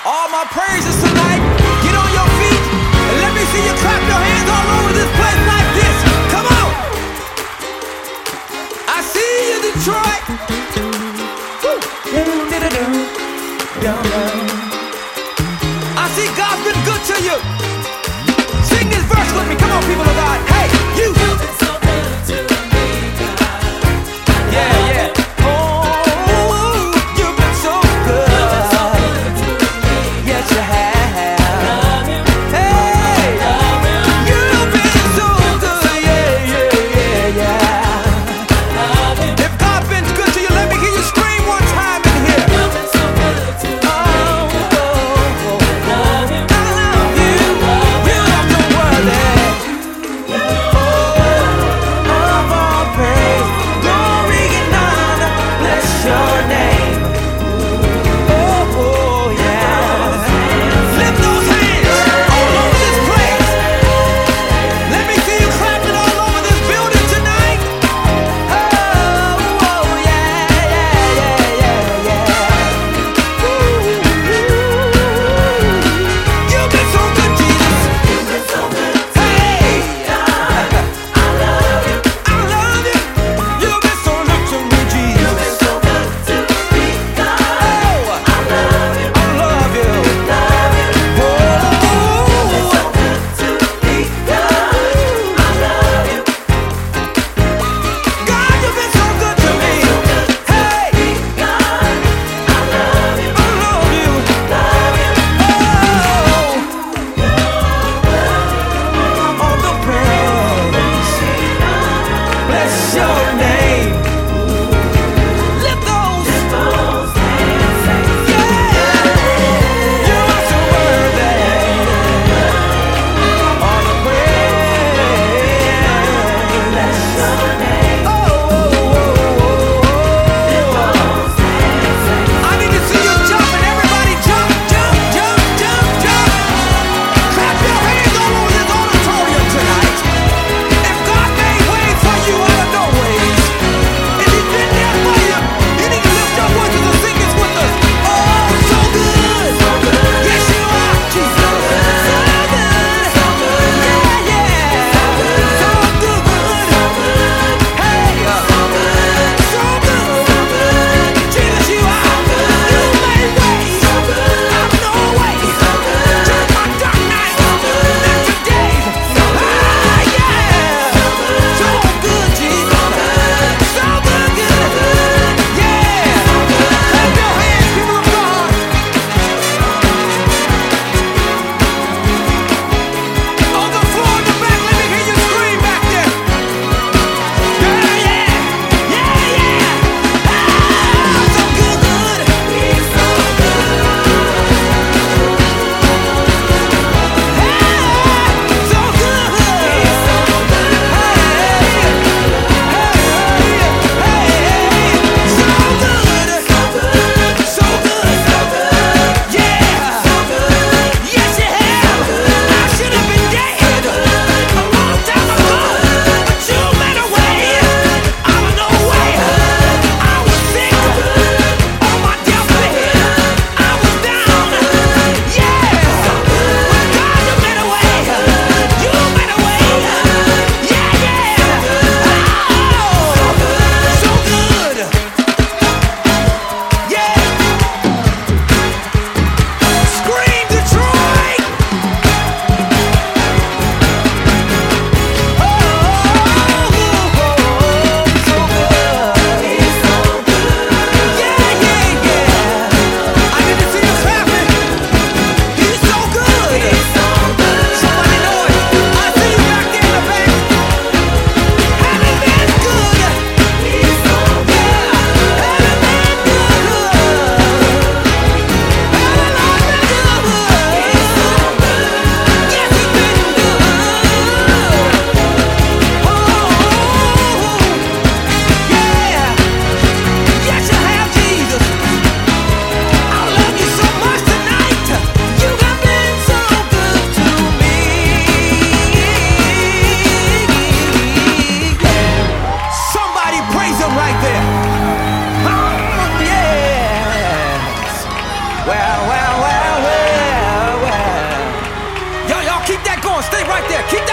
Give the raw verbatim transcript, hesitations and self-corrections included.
All my praises tonight. Get on your feet and let me see you clap your hands all over this place like this. Come on. I see you, Detroit. Woo. I see God's been good to you. Sing this verse with me. Come on, people of God. Hey, you. You've been so good to me, God. Yeah, yeah. stay right there. Keep that